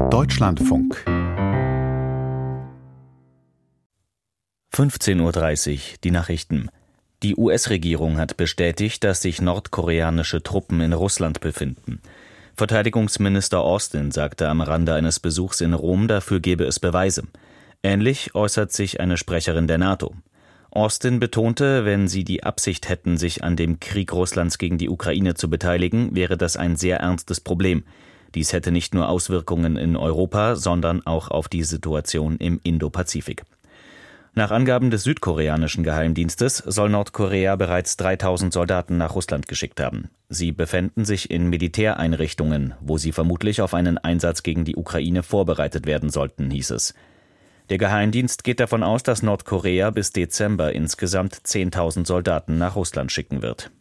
Deutschlandfunk 15:30 Uhr, die Nachrichten. Die US-Regierung hat bestätigt, dass sich nordkoreanische Truppen in Russland befinden. Verteidigungsminister Austin sagte am Rande eines Besuchs in Rom, dafür gebe es Beweise. Ähnlich äußert sich eine Sprecherin der NATO. Austin betonte, wenn sie die Absicht hätten, sich an dem Krieg Russlands gegen die Ukraine zu beteiligen, wäre das ein sehr ernstes Problem. Dies hätte nicht nur Auswirkungen in Europa, sondern auch auf die Situation im Indopazifik. Nach Angaben des südkoreanischen Geheimdienstes soll Nordkorea bereits 3000 Soldaten nach Russland geschickt haben. Sie befänden sich in Militäreinrichtungen, wo sie vermutlich auf einen Einsatz gegen die Ukraine vorbereitet werden sollten, hieß es. Der Geheimdienst geht davon aus, dass Nordkorea bis Dezember insgesamt 10.000 Soldaten nach Russland schicken wird.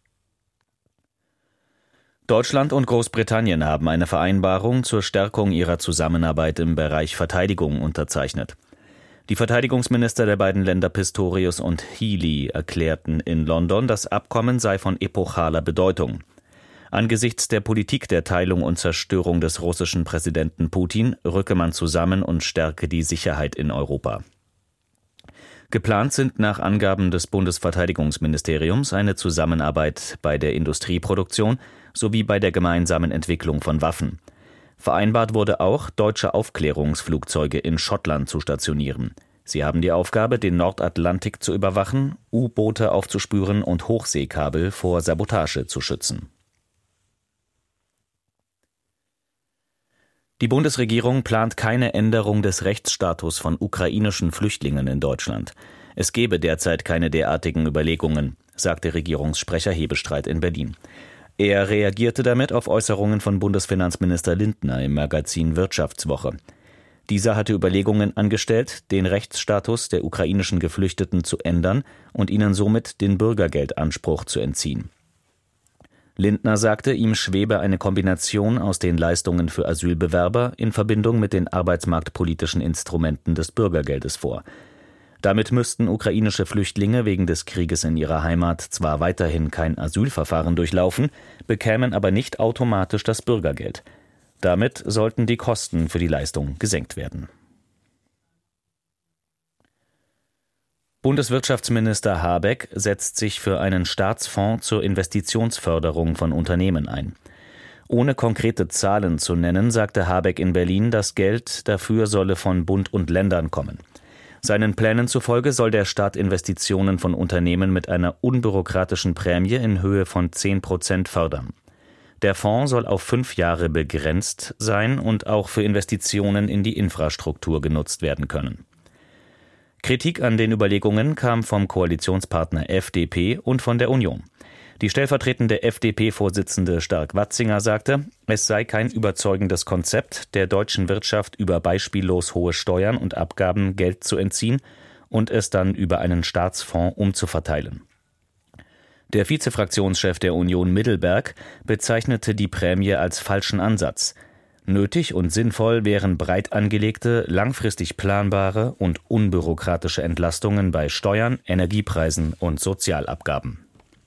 Deutschland und Großbritannien haben eine Vereinbarung zur Stärkung ihrer Zusammenarbeit im Bereich Verteidigung unterzeichnet. Die Verteidigungsminister der beiden Länder Pistorius und Healey erklärten in London, das Abkommen sei von epochaler Bedeutung. Angesichts der Politik der Teilung und Zerstörung des russischen Präsidenten Putin rücke man zusammen und stärke die Sicherheit in Europa. Geplant sind nach Angaben des Bundesverteidigungsministeriums eine Zusammenarbeit bei der Industrieproduktion sowie bei der gemeinsamen Entwicklung von Waffen. Vereinbart wurde auch, deutsche Aufklärungsflugzeuge in Schottland zu stationieren. Sie haben die Aufgabe, den Nordatlantik zu überwachen, U-Boote aufzuspüren und Hochseekabel vor Sabotage zu schützen. Die Bundesregierung plant keine Änderung des Rechtsstatus von ukrainischen Flüchtlingen in Deutschland. Es gebe derzeit keine derartigen Überlegungen, sagte Regierungssprecher Hebestreit in Berlin. Er reagierte damit auf Äußerungen von Bundesfinanzminister Lindner im Magazin Wirtschaftswoche. Dieser hatte Überlegungen angestellt, den Rechtsstatus der ukrainischen Geflüchteten zu ändern und ihnen somit den Bürgergeldanspruch zu entziehen. Lindner sagte, ihm schwebe eine Kombination aus den Leistungen für Asylbewerber in Verbindung mit den arbeitsmarktpolitischen Instrumenten des Bürgergeldes vor. Damit müssten ukrainische Flüchtlinge wegen des Krieges in ihrer Heimat zwar weiterhin kein Asylverfahren durchlaufen, bekämen aber nicht automatisch das Bürgergeld. Damit sollten die Kosten für die Leistung gesenkt werden. Bundeswirtschaftsminister Habeck setzt sich für einen Staatsfonds zur Investitionsförderung von Unternehmen ein. Ohne konkrete Zahlen zu nennen, sagte Habeck in Berlin, das Geld dafür solle von Bund und Ländern kommen. Seinen Plänen zufolge soll der Staat Investitionen von Unternehmen mit einer unbürokratischen Prämie in Höhe von 10% fördern. Der Fonds soll auf 5 Jahre begrenzt sein und auch für Investitionen in die Infrastruktur genutzt werden können. Kritik an den Überlegungen kam vom Koalitionspartner FDP und von der Union. Die stellvertretende FDP-Vorsitzende Stark-Watzinger sagte, es sei kein überzeugendes Konzept, der deutschen Wirtschaft über beispiellos hohe Steuern und Abgaben Geld zu entziehen und es dann über einen Staatsfonds umzuverteilen. Der Vizefraktionschef der Union Middelberg bezeichnete die Prämie als falschen Ansatz. Nötig und sinnvoll wären breit angelegte, langfristig planbare und unbürokratische Entlastungen bei Steuern, Energiepreisen und Sozialabgaben.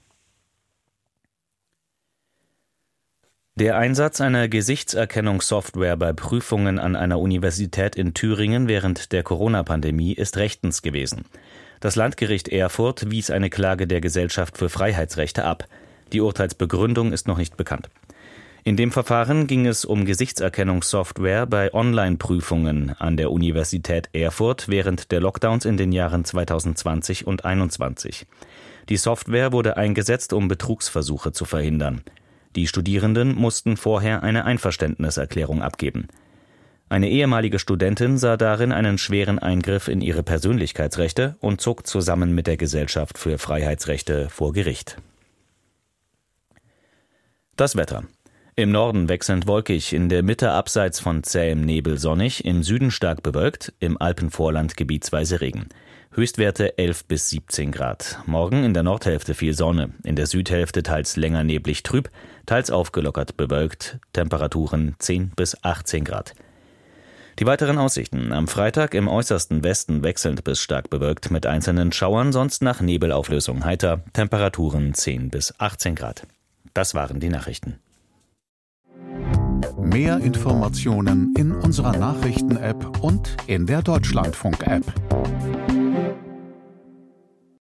Der Einsatz einer Gesichtserkennungssoftware bei Prüfungen an einer Universität in Thüringen während der Corona-Pandemie ist rechtens gewesen. Das Landgericht Erfurt wies eine Klage der Gesellschaft für Freiheitsrechte ab. Die Urteilsbegründung ist noch nicht bekannt. In dem Verfahren ging es um Gesichtserkennungssoftware bei Online-Prüfungen an der Universität Erfurt während der Lockdowns in den Jahren 2020 und 2021. Die Software wurde eingesetzt, um Betrugsversuche zu verhindern. Die Studierenden mussten vorher eine Einverständniserklärung abgeben. Eine ehemalige Studentin sah darin einen schweren Eingriff in ihre Persönlichkeitsrechte und zog zusammen mit der Gesellschaft für Freiheitsrechte vor Gericht. Das Wetter. Im Norden wechselnd wolkig, in der Mitte abseits von zähem Nebel sonnig, im Süden stark bewölkt, im Alpenvorland gebietsweise Regen. Höchstwerte 11 bis 17 Grad. Morgen in der Nordhälfte viel Sonne, in der Südhälfte teils länger neblig trüb, teils aufgelockert bewölkt, Temperaturen 10 bis 18 Grad. Die weiteren Aussichten: am Freitag im äußersten Westen wechselnd bis stark bewölkt mit einzelnen Schauern, sonst nach Nebelauflösung heiter, Temperaturen 10 bis 18 Grad. Das waren die Nachrichten. Mehr Informationen in unserer Nachrichten-App und in der Deutschlandfunk-App.